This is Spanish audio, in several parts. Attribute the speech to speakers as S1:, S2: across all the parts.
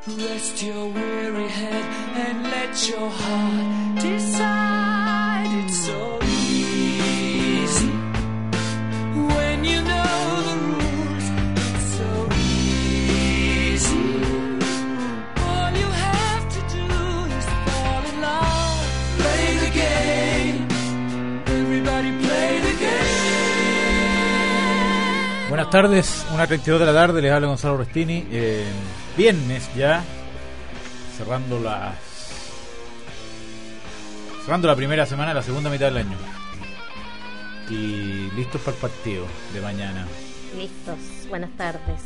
S1: Rest your weary head and let your heart decide. It's so easy when you know the rules. It's so easy. All you have to do is fall in love. Play the game. Everybody play the game.
S2: Buenas tardes, 1:32 de la tarde, les habla Gonzalo Restini. Viernes ya, cerrando la primera semana de la segunda mitad del año. Y listos para el partido de mañana.
S3: Listos, buenas tardes.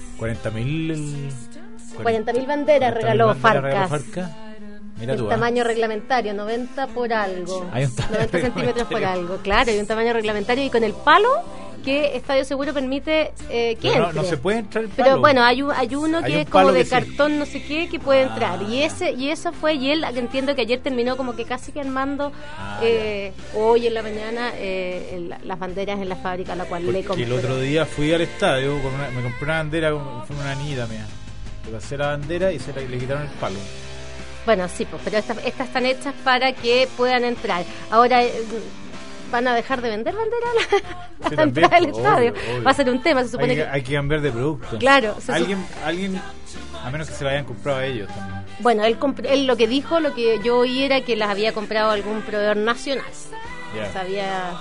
S2: 40.000
S3: banderas regaló Farcas.
S2: Mira
S3: el
S2: tú,
S3: tamaño reglamentario, 90 por algo.
S2: Hay un
S3: 90 centímetros por algo, claro, hay un tamaño reglamentario y con el palo que Estadio Seguro permite que entre.
S2: No se puede entrar el palo.
S3: Pero bueno, hay uno que es como de cartón,
S2: sí,
S3: no sé qué, que puede entrar. Y eso fue, y él, entiendo que ayer terminó como que casi que armando hoy en la mañana las banderas en la fábrica a la cual le compré.
S2: El otro día fui al estadio, me compré una bandera, fue una niñita mía. Le pasé la bandera y le quitaron el palo.
S3: Bueno, sí, pues, pero estas están hechas para que puedan entrar. Ahora, ¿van a dejar de vender banderas a la entrada del estadio? Obvio. Va a ser un tema, se supone
S2: hay que cambiar de producto.
S3: Claro.
S2: Alguien, a menos que se lo hayan comprado a ellos también.
S3: Bueno, él lo que yo oí era que las había comprado algún proveedor nacional.
S2: Yeah.
S3: Sabía...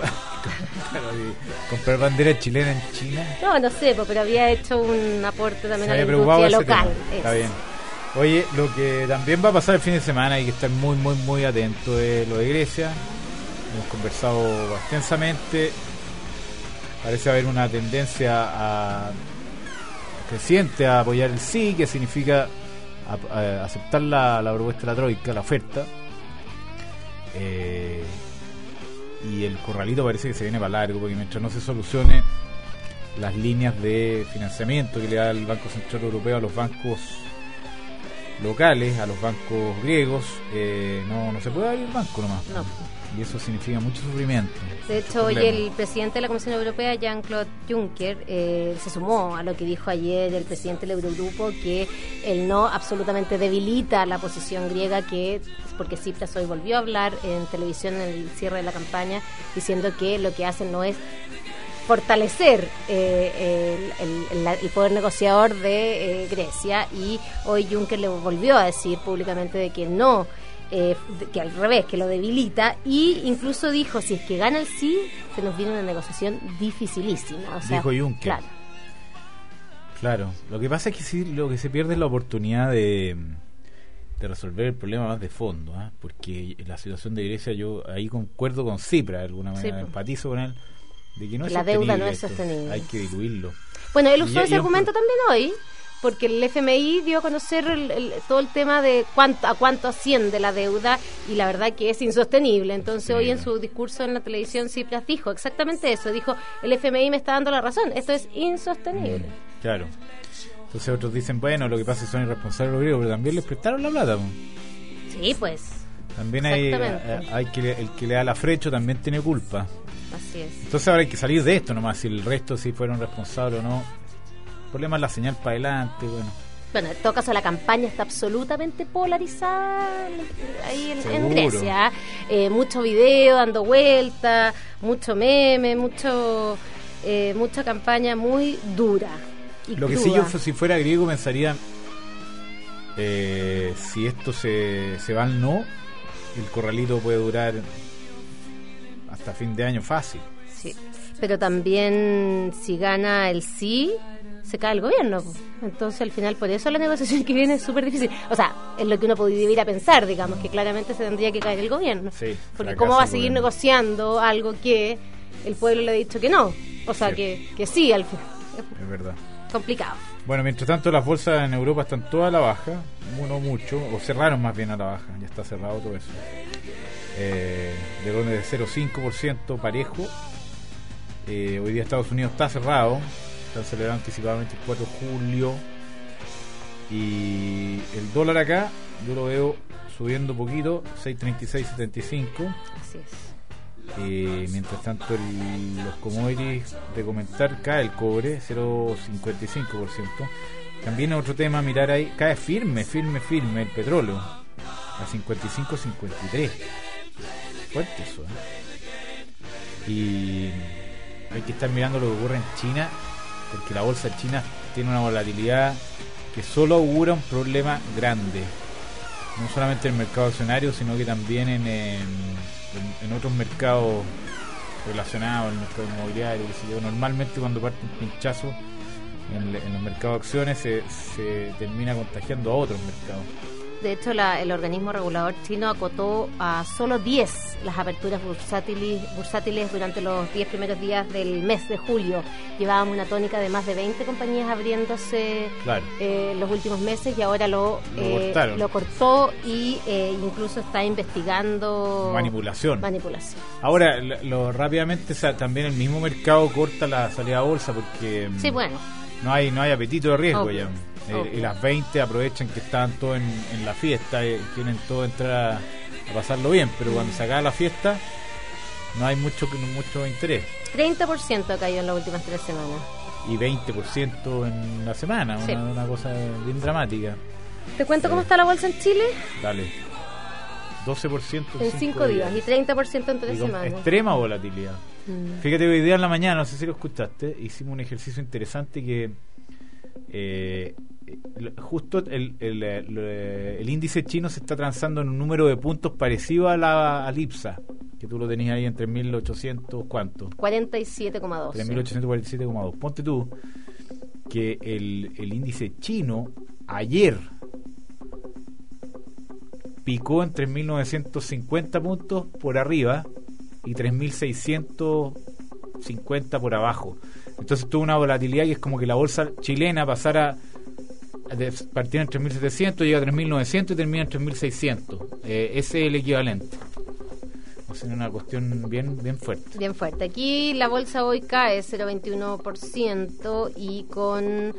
S2: comprar bandera chilena en China.
S3: No sé, pero había hecho un aporte también a la industria local.
S2: Está bien. Oye, lo que también va a pasar el fin de semana y que estar muy, muy, muy atento es lo de Grecia. Hemos conversado extensamente. Parece haber una tendencia creciente a apoyar el sí, que significa aceptar la propuesta de la Troika, la oferta. Y el corralito parece que se viene para largo, porque mientras no se solucione las líneas de financiamiento que le da el Banco Central Europeo a los bancos locales, a los bancos griegos, no se puede abrir el banco nomás.
S3: No.
S2: Y eso significa mucho sufrimiento.
S3: De hecho, hoy el presidente de la Comisión Europea, Jean-Claude Juncker, se sumó a lo que dijo ayer el presidente del Eurogrupo, que el no absolutamente debilita la posición griega, porque Tsipras hoy volvió a hablar en televisión en el cierre de la campaña, diciendo que lo que hacen no es fortalecer el poder negociador de Grecia, y hoy Juncker le volvió a decir públicamente de que no, que al revés, que lo debilita, y incluso dijo, si es que gana el sí, se nos viene una negociación dificilísima. O sea,
S2: dijo Juncker. Claro. Lo que pasa es que sí, lo que se pierde es la oportunidad de resolver el problema más de fondo, porque la situación de Grecia, yo ahí concuerdo con Tsipras de alguna manera,
S3: sí,
S2: empatizo con él, de que no es
S3: la deuda no es sostenible.
S2: Hay que diluirlo.
S3: Bueno, él usó ese argumento también hoy, porque el FMI dio a conocer todo el tema de a cuánto asciende la deuda, y la verdad que es insostenible. Entonces hoy en su discurso en la televisión Tsipras dijo exactamente eso, dijo, el FMI me está dando la razón, esto es insostenible.
S2: Claro. Entonces otros dicen, bueno, lo que pasa es que son irresponsables los griegos, pero también les prestaron la plata.
S3: Sí, pues.
S2: También hay que el que le da la frecho también tiene culpa.
S3: Así es.
S2: Entonces ahora hay que salir de esto nomás, si el resto si fueron responsables o no. El problema es la señal para adelante,
S3: Bueno, en todo caso la campaña está absolutamente polarizada ahí en Grecia. Mucho video dando vuelta, mucho meme, mucha campaña muy dura y
S2: lo
S3: cruda.
S2: Que sí, yo si fuera griego pensaría, si esto se va al no, el corralito puede durar hasta fin de año fácil.
S3: Sí, pero también si gana el sí, se cae el gobierno. Entonces al final, por eso la negociación que viene es súper difícil. O sea, es lo que uno podría ir a pensar, digamos, que claramente se tendría que caer el gobierno.
S2: Sí,
S3: porque cómo va a seguir negociando algo que el pueblo le ha dicho que no. O sea, que sí, al final.
S2: Es verdad.
S3: Complicado.
S2: Bueno, mientras tanto las bolsas en Europa están todas a la baja, no mucho, o cerraron más bien a la baja, ya está cerrado todo eso. De donde de 0,5% parejo. Hoy día Estados Unidos está cerrado, está celebrado anticipadamente el 4 de julio, y el dólar acá yo lo veo subiendo poquito, 6.3675.
S3: Así es.
S2: Mientras tanto los commodities de comentar, cae el cobre 0,55%. También otro tema, mirar ahí, cae firme el petróleo a 55,53. Fuerte eso, Y hay que estar mirando lo que ocurre en China, porque la bolsa china tiene una volatilidad que solo augura un problema grande, no solamente en el mercado accionario, sino que también en otros mercados relacionados, el mercado inmobiliario, qué sé yo. Normalmente cuando parte un pinchazo en los mercados de acciones se termina contagiando a otros mercados.
S3: De hecho, el organismo regulador chino acotó a solo 10 las aperturas bursátiles durante los 10 primeros días del mes de julio. Llevábamos una tónica de más de 20 compañías abriéndose los últimos meses, y ahora lo cortó y incluso está investigando
S2: manipulación. Ahora, rápidamente, también el mismo mercado corta la salida a bolsa porque no hay apetito de riesgo ya. Y las 20 aprovechan que estaban todos en la fiesta y quieren todos entrar a pasarlo bien, pero cuando se acaba la fiesta no hay mucho interés.
S3: 30% ha caído en las últimas 3 semanas.
S2: Y 20% en la semana, una cosa bien dramática.
S3: ¿Te cuento cómo está la bolsa en Chile?
S2: Dale. 12%
S3: en 5 días y 30% en 3 semanas.
S2: Extrema volatilidad. Fíjate, hoy día en la mañana, no sé si lo escuchaste, hicimos un ejercicio interesante que justo el índice chino se está transando en un número de puntos parecido al IPSA, que tú lo tenías ahí en 3.800, ¿cuánto?
S3: 47,2.
S2: 3.847,2. Ponte tú que el índice chino ayer picó en 3.950 puntos por arriba y 3.650 por abajo. Entonces tuvo una volatilidad y es como que la bolsa chilena pasara de partir en 3.700, llega a 3.900 y termina en 3.600. Ese es el equivalente. O sea, una cuestión bien fuerte.
S3: Bien fuerte. Aquí la bolsa hoy cae 0,21% y con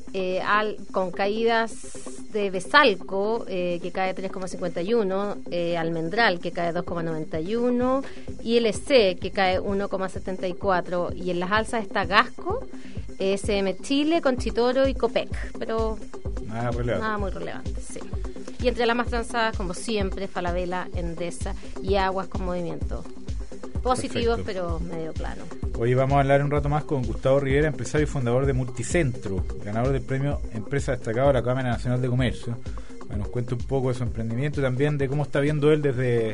S3: caídas de Besalco, que cae 3,51%, Almendral, que cae 2,91%, y LC, que cae 1,74%. Y en las alzas está Gasco, SM Chile, Conchitoro y Copec, pero nada muy relevante, sí. Y entre las más transadas, como siempre, Falabella, Endesa y Aguas con movimientos positivos. Perfecto. Pero medio plano.
S2: Hoy vamos a hablar un rato más con Gustavo Rivera, empresario y fundador de Multicentro, ganador del premio Empresa Destacada de la Cámara Nacional de Comercio. Nos cuenta un poco de su emprendimiento y también de cómo está viendo él desde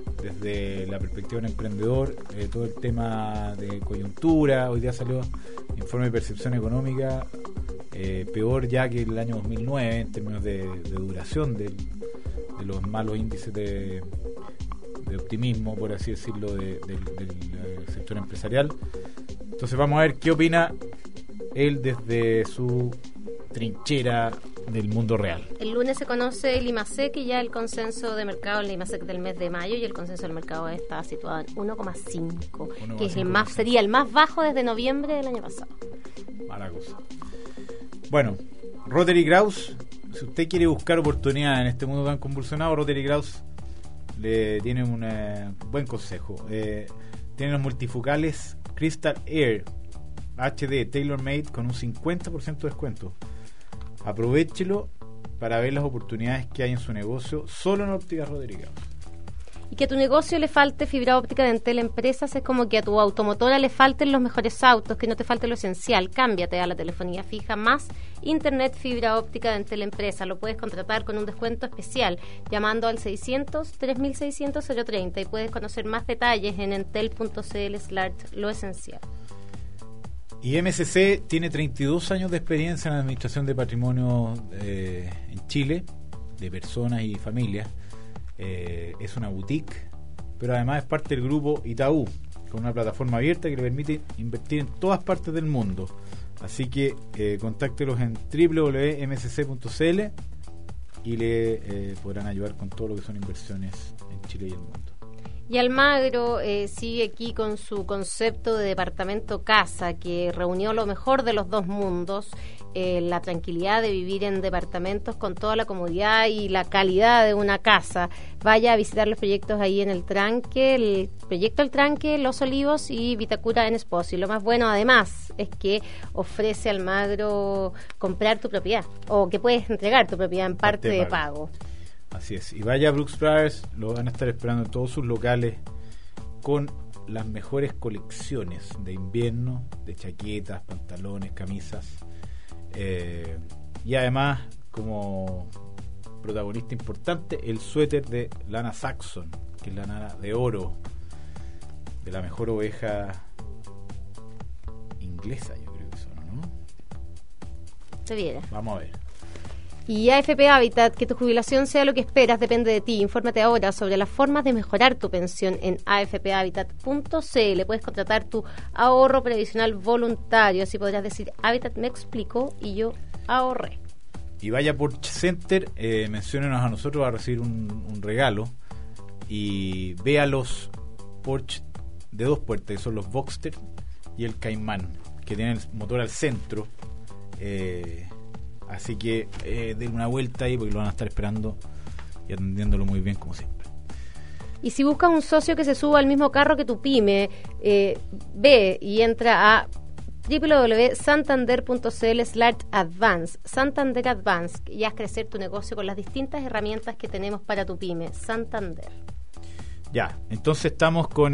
S2: la perspectiva de un emprendedor, todo el tema de coyuntura. Hoy día salió informe de percepción económica, peor ya que el año 2009 en términos de duración de los malos índices de optimismo, por así decirlo, del sector empresarial. Entonces vamos a ver qué opina él desde su trinchera del mundo real.
S3: El lunes se conoce el IMASEC y ya el consenso de mercado, el IMASEC del mes de mayo, y el consenso del mercado está situado en 1,5, que es sería el más bajo desde noviembre del año pasado.
S2: Mala cosa. Bueno, Rotary Kraus, si usted quiere buscar oportunidades en este mundo tan convulsionado, Rotary Kraus le tiene un buen consejo. Tiene los multifocales Crystal Air HD Tailor Made con un 50% de descuento. Aprovéchelo para ver las oportunidades que hay en su negocio solo en Ópticas Rotary Kraus.
S3: Y que a tu negocio le falte fibra óptica de Entel Empresas es como que a tu automotora le falten los mejores autos, que no te falte lo esencial. Cámbiate a la telefonía fija más internet fibra óptica de Entel Empresas. Lo puedes contratar con un descuento especial llamando al 600-3600-030 y puedes conocer más detalles en entel.cl/lo esencial.
S2: Y MSC tiene 32 años de experiencia en la administración de patrimonio en Chile, de personas y familias. Es una boutique, pero además es parte del grupo Itaú, con una plataforma abierta que le permite invertir en todas partes del mundo. Así que contáctelos en www.msc.cl y le podrán ayudar con todo lo que son inversiones en Chile y el mundo.
S3: Y Almagro sigue aquí con su concepto de departamento casa, que reunió lo mejor de los dos mundos, la tranquilidad de vivir en departamentos con toda la comodidad y la calidad de una casa. Vaya a visitar los proyectos ahí en el Tranque, el proyecto El Tranque, Los Olivos y Vitacura en Esposo. Y lo más bueno además es que ofrece Almagro comprar tu propiedad, o que puedes entregar tu propiedad en parte de pago.
S2: Así es, y vaya a Brooks Brothers, lo van a estar esperando en todos sus locales con las mejores colecciones de invierno, de chaquetas, pantalones, camisas, y además como protagonista importante el suéter de lana Saxon, que es la lana de oro de la mejor oveja inglesa, yo creo que son, ¿no?
S3: Se viera.
S2: Vamos a ver.
S3: Y AFP Habitat, que tu jubilación sea lo que esperas, depende de ti. Infórmate ahora sobre las formas de mejorar tu pensión en afphabitat.cl. Puedes contratar tu ahorro previsional voluntario, así podrás decir, Habitat me explicó y yo ahorré.
S2: Y vaya Porsche Center, menciónenos a nosotros a recibir un regalo y vea los Porsche de 2 puertas, que son los Boxster y el Cayman, que tienen el motor al centro. Así que den una vuelta ahí porque lo van a estar esperando y atendiéndolo muy bien como siempre.
S3: Y si buscas un socio que se suba al mismo carro que tu pyme, ve y entra a www.santander.cl/advance, Santander Advance, y haz crecer tu negocio con las distintas herramientas que tenemos para tu pyme. Santander. Ya,
S2: entonces estamos con...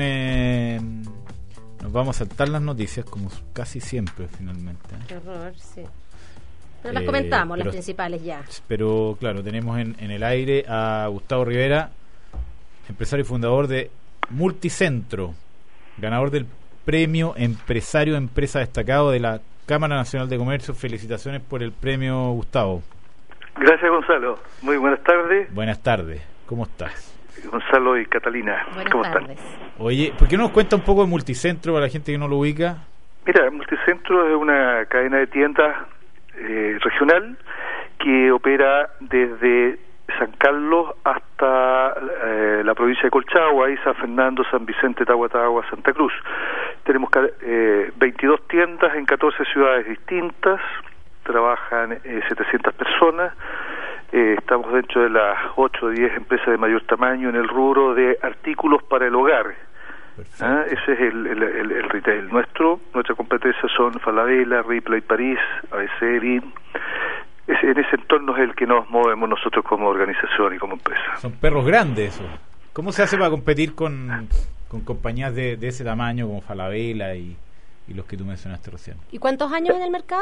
S2: nos vamos a saltar las noticias como casi siempre finalmente.
S3: Qué horror, sí. Pero las comentamos, las principales ya.
S2: Pero claro, tenemos en el aire a Gustavo Rivera, empresario y fundador de Multicentro, ganador del premio Empresario Empresa Destacado de la Cámara Nacional de Comercio. Felicitaciones por el premio, Gustavo.
S4: Gracias, Gonzalo. Muy buenas tardes.
S2: Buenas tardes, ¿cómo estás?
S4: Gonzalo y Catalina, ¿cómo están?
S2: Oye, ¿por qué no nos cuenta un poco de Multicentro para la gente que no lo ubica?
S4: Mira, Multicentro es una cadena de tiendas regional que opera desde San Carlos hasta la provincia de Colchagua, y San Fernando, San Vicente, Tahuatahua, Santa Cruz. Tenemos 22 tiendas en 14 ciudades distintas, trabajan 700 personas. Estamos dentro de las 8 o 10 empresas de mayor tamaño en el rubro de artículos para el hogar. Ese es el retail. Nuestra competencia son Falabella, Ripley, París, ABC, Erin. En ese entorno es el que nos movemos nosotros como organización y como empresa.
S2: Son perros grandes eso. ¿Cómo se hace para competir con compañías de ese tamaño como Falabella y los que tú mencionaste recién?
S3: ¿Y cuántos años en el mercado?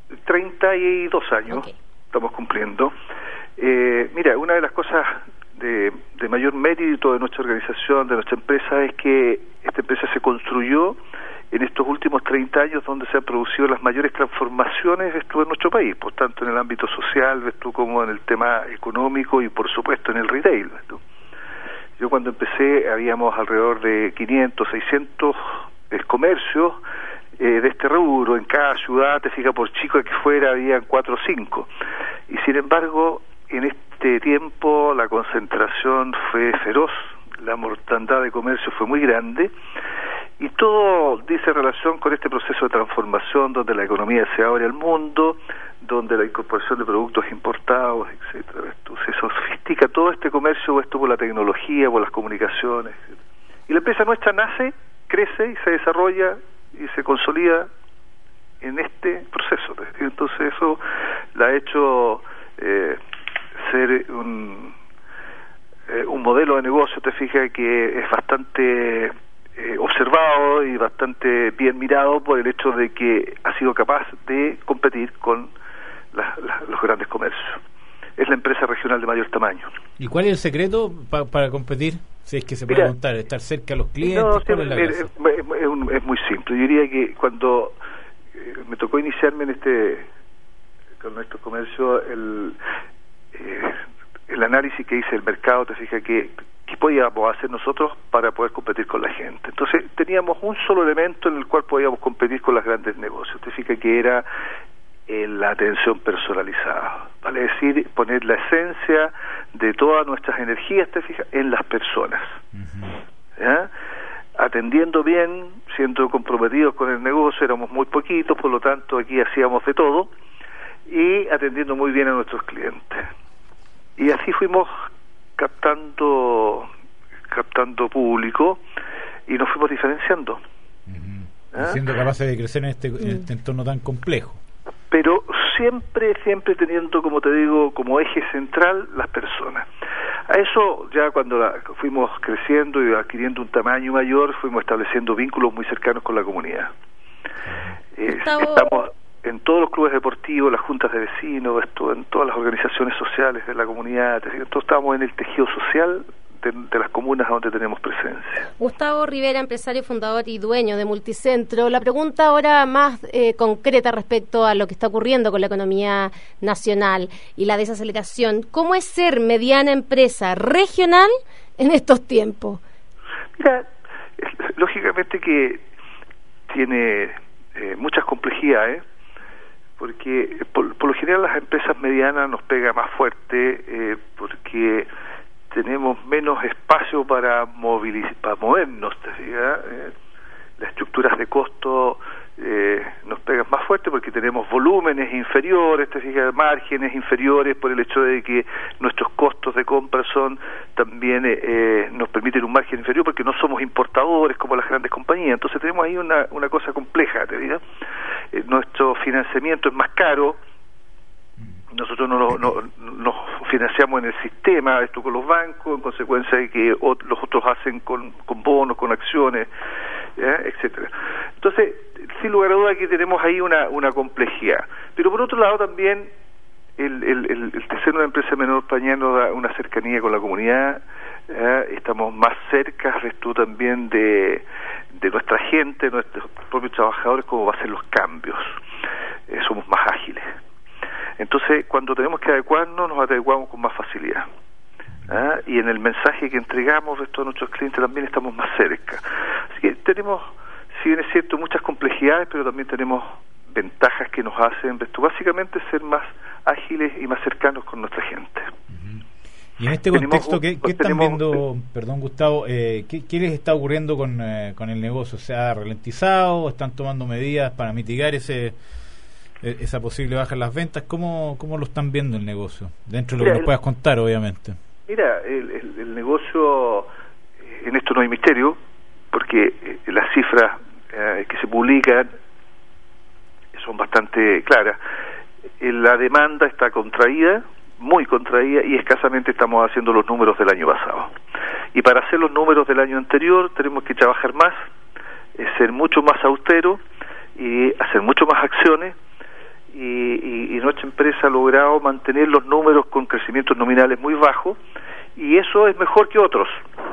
S4: 32 años. Okay. Estamos cumpliendo. Mira, una de las cosas de mayor mérito de nuestra organización, de nuestra empresa, es que esta empresa se construyó en estos últimos 30 años, donde se han producido las mayores transformaciones, ves tú, en nuestro país, por tanto en el ámbito social, ves tú, como en el tema económico y por supuesto en el retail, ves tú. Yo cuando empecé habíamos alrededor de 500, 600 comercios de este rubro en cada ciudad, te fijas, por chico que fuera habían 4 o 5, y sin embargo en este tiempo la concentración fue feroz, la mortandad de comercio fue muy grande, y todo dice relación con este proceso de transformación donde la economía se abre al mundo, donde la incorporación de productos importados, etcétera. Se sofistica todo este comercio, esto por la tecnología, por las comunicaciones, etcétera. Y la empresa nuestra nace, crece y se desarrolla y se consolida en este proceso. Entonces eso la ha hecho ser un modelo de negocio, te fijas, que es bastante observado y bastante bien mirado por el hecho de que ha sido capaz de competir con los grandes comercios. Es la empresa regional de mayor tamaño.
S2: ¿Y cuál es el secreto para competir? Si es que se puede contar, estar cerca a los clientes.
S4: No, es muy simple. Yo diría que cuando me tocó iniciarme con nuestro comercio, el análisis que hice del mercado, te fijas que podíamos hacer nosotros para poder competir con la gente. Entonces teníamos un solo elemento en el cual podíamos competir con los grandes negocios, te fijas, que era la atención personalizada, vale decir, poner la esencia de todas nuestras energías, te fijas, en las personas. ¿ya? Atendiendo bien, siendo comprometidos con el negocio, éramos muy poquitos, por lo tanto aquí hacíamos de todo, y atendiendo muy bien a nuestros clientes. Y así fuimos captando público y nos fuimos diferenciando.
S2: Siendo capaces de crecer en este entorno tan complejo.
S4: Pero siempre teniendo, como te digo, como eje central las personas. A eso ya cuando fuimos creciendo y adquiriendo un tamaño mayor, fuimos estableciendo vínculos muy cercanos con la comunidad. Estamos en todos los clubes deportivos, las juntas de vecinos, en todas las organizaciones sociales de la comunidad. Entonces estamos en el tejido social de las comunas donde tenemos presencia.
S3: Gustavo Rivera, empresario, fundador y dueño de Multicentro. La pregunta ahora más concreta respecto a lo que está ocurriendo con la economía nacional y la desaceleración. ¿Cómo es ser mediana empresa regional en estos tiempos?
S4: Mira, lógicamente que tiene muchas complejidades, porque por lo general las empresas medianas nos pega más fuerte porque tenemos menos espacio para movernos, las estructuras de costo nos pegan más fuerte porque tenemos volúmenes inferiores, márgenes inferiores, por el hecho de que nuestros costos de compra son también nos permiten un margen inferior porque no somos importadores como las grandes compañías. Entonces tenemos ahí una cosa compleja, nuestro financiamiento es más caro. Nosotros nos financiamos en el sistema, esto con los bancos, en consecuencia de que los otros hacen con bonos, con acciones, etcétera. Entonces, sin lugar a duda que tenemos ahí una complejidad. Pero por otro lado también el ser una empresa menor pañal nos da una cercanía con la comunidad, estamos más cerca también de nuestra gente, nuestros propios trabajadores, cómo va a ser los cambios. Somos más ágiles. Entonces, cuando tenemos que adecuarnos, nos adecuamos con más facilidad. Y en el mensaje que entregamos a nuestros clientes también estamos más cerca. Así que tenemos, si bien es cierto, muchas complejidades, pero también tenemos ventajas que nos hacen, básicamente, ser más ágiles y más cercanos con nuestra gente.
S2: Y en este contexto, ¿qué están viendo, perdón Gustavo, qué les está ocurriendo con el negocio? ¿Se ha ralentizado? ¿Están tomando medidas para mitigar esa posible baja en las ventas? ¿Cómo lo están viendo el negocio? Dentro de lo que nos puedas contar, obviamente.
S4: Mira, el negocio, en esto no hay misterio, porque las cifras que se publican son bastante claras. La demanda está contraída, muy contraída, y escasamente estamos haciendo los números del año pasado. Y para hacer los números del año anterior tenemos que trabajar más, ser mucho más austero y hacer mucho más acciones. Y nuestra empresa ha logrado mantener los números con crecimientos nominales muy bajos, y eso es mejor que otros.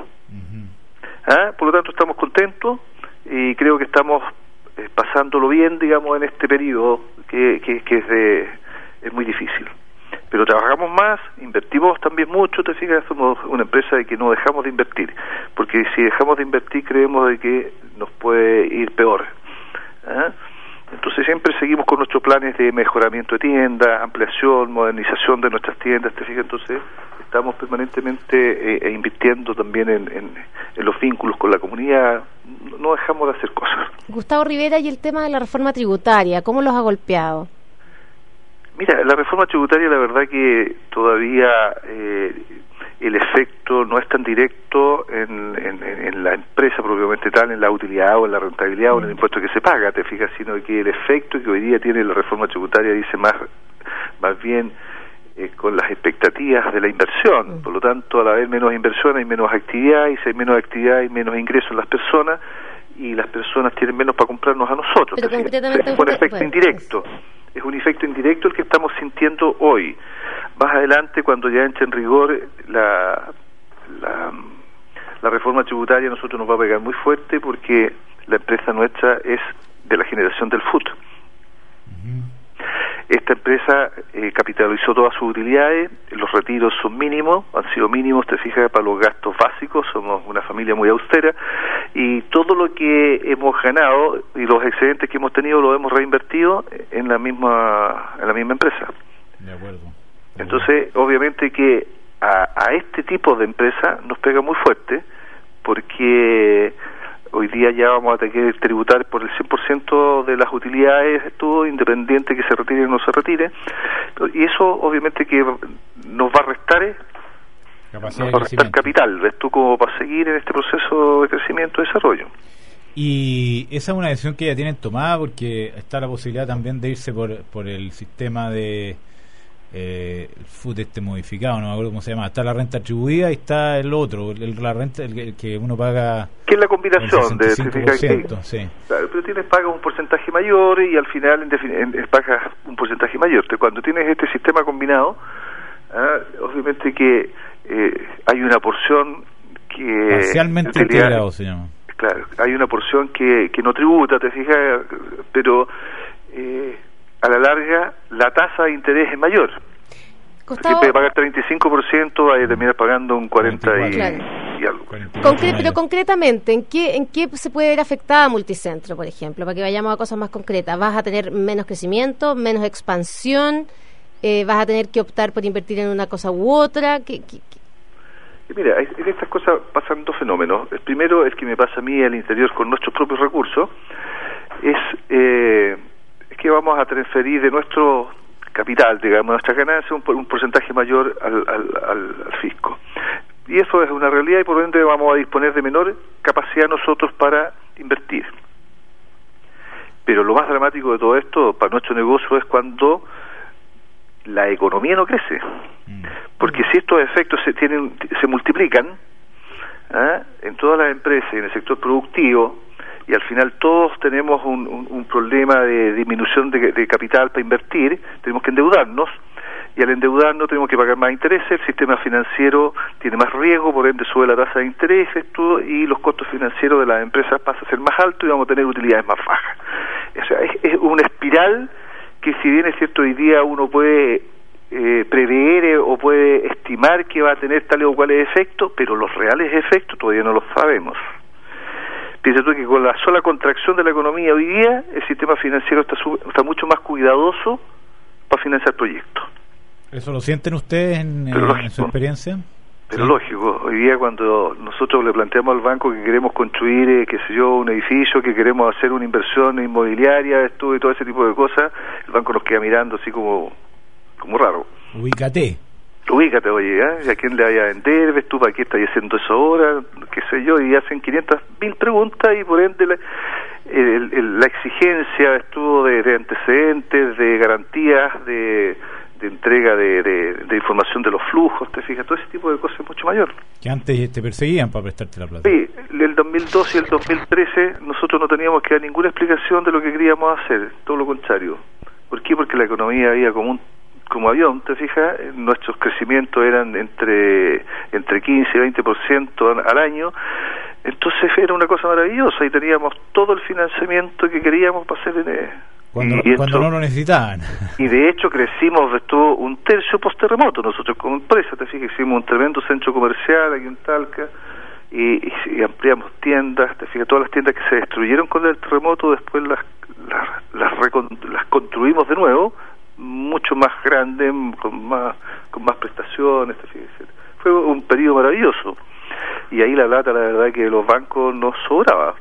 S4: Por lo tanto estamos contentos y creo que estamos pasándolo bien, digamos, en este periodo que es muy difícil. Pero trabajamos más, invertimos también mucho, te fijas, somos una empresa de que no dejamos de invertir, porque si dejamos de invertir creemos de que nos puede ir peor. Entonces siempre seguimos con nuestros planes de mejoramiento de tiendas, ampliación, modernización de nuestras tiendas, te fijas. Entonces estamos permanentemente invirtiendo también en los vínculos con la comunidad, no dejamos de hacer cosas.
S3: Gustavo Rivera, y el tema de la reforma tributaria, ¿cómo los ha golpeado?
S4: Mira, la reforma tributaria, la verdad que todavía el efecto no es tan directo en la empresa propiamente tal, en la utilidad o en la rentabilidad o en el impuesto que se paga, te fijas, sino que el efecto que hoy día tiene la reforma tributaria dice más bien con las expectativas de la inversión. Por lo tanto, al haber menos inversión hay menos actividad, y si hay menos actividad hay menos ingresos en las personas, y las personas tienen menos para comprarnos a nosotros.
S3: Pero concretamente
S4: es un efecto indirecto. Es un efecto indirecto el que estamos sintiendo hoy. Más adelante, cuando ya entre en rigor la reforma tributaria, nosotros nos va a pegar muy fuerte, porque la empresa nuestra es de la generación del food. Esta empresa capitalizó todas sus utilidades, los retiros son mínimos, han sido mínimos, te fijas, para los gastos básicos, somos una familia muy austera, y todo lo que hemos ganado y los excedentes que hemos tenido los hemos reinvertido en la misma empresa.
S2: De acuerdo.
S4: Entonces, obviamente que a este tipo de empresa nos pega muy fuerte, porque hoy día ya vamos a tener que tributar por el 100% de las utilidades, todo independiente que se retire o no se retire, y eso obviamente que nos va a restar capital, ¿ves tú? Como para seguir en este proceso de crecimiento y desarrollo.
S2: Y esa es una decisión que ya tienen tomada, porque está la posibilidad también de irse por el sistema de el FUT modificado, no me acuerdo cómo se llama. Está la renta atribuida y está el otro, la renta el que uno paga,
S4: que es la combinación de
S2: 65%, sí.
S4: Claro, pero pagas un porcentaje mayor y al final pagas un porcentaje mayor. Cuando tienes este sistema combinado, obviamente que hay una porción que
S2: parcialmente integrado se llama.
S4: Claro, hay una porción que no tributa, te fijas, pero a la larga la tasa de interés es mayor.
S3: Gustavo,
S4: si pagar 35%, vas a terminar pagando un 40 y algo.
S3: Pero concretamente, ¿en qué se puede ver afectada Multicentro, por ejemplo? Para que vayamos a cosas más concretas. ¿Vas a tener menos crecimiento, menos expansión? ¿Vas a tener que optar por invertir en una cosa u otra?
S4: Mira, en estas cosas pasan dos fenómenos. El primero, el que me pasa a mí al interior con nuestros propios recursos, es que vamos a transferir de nuestro capital, digamos, nuestras ganancias, un porcentaje mayor al fisco. Y eso es una realidad, y por ende vamos a disponer de menor capacidad nosotros para invertir. Pero lo más dramático de todo esto para nuestro negocio es cuando la economía no crece, porque si estos efectos se multiplican en todas las empresas y en el sector productivo, y al final todos tenemos un problema de disminución de capital para invertir, tenemos que endeudarnos, y al endeudarnos tenemos que pagar más intereses, el sistema financiero tiene más riesgo, por ende sube la tasa de interés, y los costos financieros de las empresas pasan a ser más altos y vamos a tener utilidades más bajas. O sea, es una espiral que, si bien es cierto, hoy día uno puede prever o puede estimar que va a tener tales o cuales efectos, pero los reales efectos todavía no los sabemos. Piensa tú que con la sola contracción de la economía hoy día, el sistema financiero está mucho más cuidadoso para financiar proyectos.
S2: ¿Eso lo sienten ustedes en su experiencia?
S4: Pero
S2: sí.
S4: Lógico, hoy día cuando nosotros le planteamos al banco que queremos construir, un edificio, que queremos hacer una inversión inmobiliaria, y todo ese tipo de cosas, el banco nos queda mirando así como raro.
S2: Ubícate,
S4: oye, ¿y a quién le vaya a vender? ¿Ves tú para qué estás haciendo eso ahora? ¿Qué sé yo? Y hacen 500.000 preguntas, y por ende la exigencia de antecedentes, de garantías, de entrega de información de los flujos, te fijas, todo ese tipo de cosas es mucho mayor.
S2: Que antes te perseguían para prestarte la plata.
S4: Sí, el 2012 y el 2013 nosotros no teníamos que dar ninguna explicación de lo que queríamos hacer, todo lo contrario. ¿Por qué? Porque la economía había como avión, te fijas, nuestros crecimientos eran entre 15 y 20% al año, entonces era una cosa maravillosa y teníamos todo el financiamiento que queríamos para hacer
S2: cuando no lo necesitaban.
S4: Y de hecho crecimos un tercio post-terremoto, nosotros como empresa, te fijas, hicimos un tremendo centro comercial aquí en Talca, y ampliamos tiendas, te fijas, todas las tiendas que se destruyeron con el terremoto, después las construimos de nuevo, mucho más grande, con más prestaciones, te fijas. Fue un periodo maravilloso, y ahí la plata, la verdad, que los bancos nos sobraba.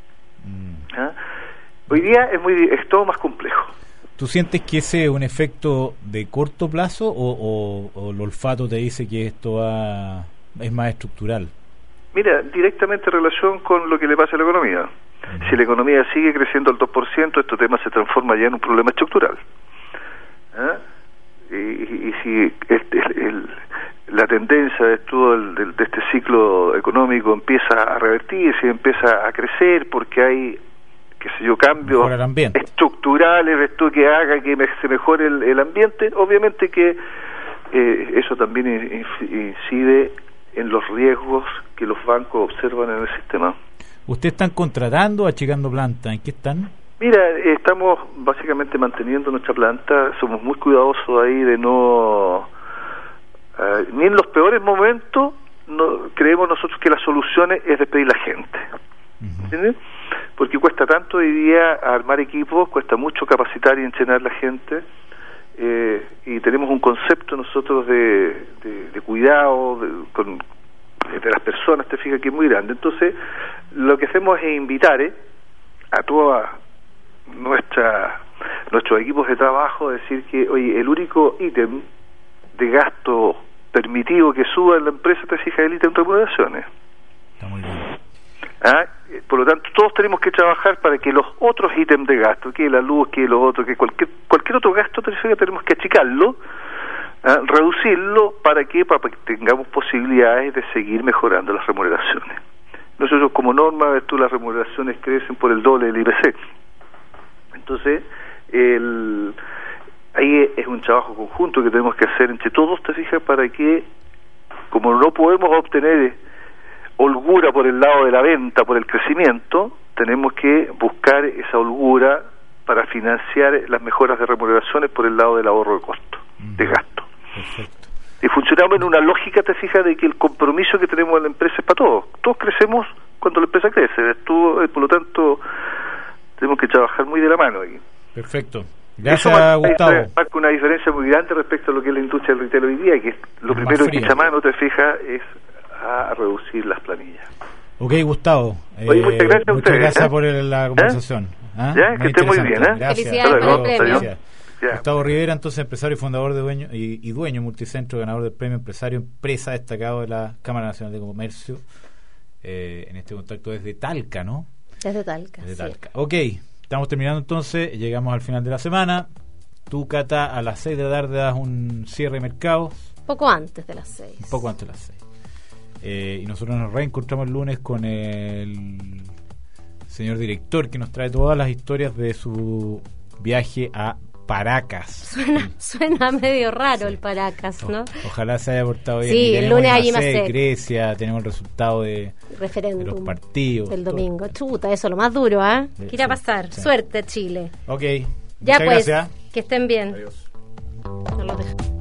S4: Hoy día es todo más complejo.
S2: ¿Tú sientes que ese es un efecto de corto plazo o el olfato te dice que esto es más estructural?
S4: Mira, directamente en relación con lo que le pasa a la economía. Si la economía sigue creciendo al 2%, este tema se transforma ya en un problema estructural. Y si la tendencia de este ciclo económico empieza a revertirse, empieza a crecer porque hay cambios estructurales, ves tú, que haga que se mejore el ambiente, obviamente que eso también incide en los riesgos que los bancos observan en el sistema.
S2: ¿Ustedes están contratando o achicando planta? ¿En qué están?
S4: Mira, estamos básicamente manteniendo nuestra planta, somos muy cuidadosos ahí de no... ni en los peores momentos creemos nosotros que la solución es despedir a la gente. ¿Entiendes? Porque cuesta tanto hoy día armar equipos, cuesta mucho capacitar y entrenar a la gente, y tenemos un concepto nosotros de cuidado, de las personas, te fijas que es muy grande. Entonces, lo que hacemos es invitar a toda nuestros equipos de trabajo a decir que, oye, el único ítem de gasto permitido que suba en la empresa, te fijas, el ítem de remuneraciones.
S2: Está muy bien.
S4: Por lo tanto, todos tenemos que trabajar para que los otros ítems de gasto, que la luz, que lo otro, que cualquier otro gasto, tenemos que achicarlo, reducirlo, para que tengamos posibilidades de seguir mejorando las remuneraciones. Nosotros, como norma, ves tú, las remuneraciones crecen por el doble del IPC. Entonces, ahí es un trabajo conjunto que tenemos que hacer entre todos, te fijas, para que, como no podemos obtener holgura por el lado de la venta, por el crecimiento, tenemos que buscar esa holgura para financiar las mejoras de remuneraciones por el lado del ahorro de costo, de gasto.
S2: Perfecto.
S4: Y funcionamos en una lógica, te fijas, de que el compromiso que tenemos en la empresa es para todos. Todos crecemos cuando la empresa crece. Por lo tanto, tenemos que trabajar muy de la mano aquí.
S2: Perfecto. Gracias, Gustavo.
S4: Marca una diferencia muy grande respecto a lo que es la industria del retail hoy día, que lo primero que echa mano, te fijas, es a reducir las planillas.
S2: Ok, Gustavo.
S4: Oye, muchas gracias a ustedes.
S2: Muchas gracias por la conversación.
S4: Ya, que esté muy bien.
S2: Gracias.
S3: Felicidades por el premio.
S2: Ya. Gustavo Rivera, entonces empresario y fundador de dueño multicentro, ganador del premio empresario, empresa destacado de la Cámara Nacional de Comercio, en este contacto desde Talca, ¿no?
S3: Desde Talca.
S2: Desde Talca. Ok, estamos terminando entonces, llegamos al final de la semana. Tú, Cata, a las 6 de la tarde das un cierre de mercados.
S3: Poco antes de las 6.
S2: Un poco antes de las 6. Y nosotros nos reencontramos el lunes con el señor director, que nos trae todas las historias de su viaje a Paracas.
S3: Suena medio raro, sí. El Paracas, ¿no?
S2: Ojalá se haya portado bien.
S3: Sí, el lunes allí más cerca.
S2: Grecia, tenemos el resultado de los partidos
S3: del domingo. Chuta, eso lo más duro, ¿eh? ¿Qué irá a pasar? Sí. Suerte, Chile.
S2: Ok.
S3: Ya pues,
S2: gracias.
S3: Que estén bien.
S2: Adiós.
S3: No lo dejo.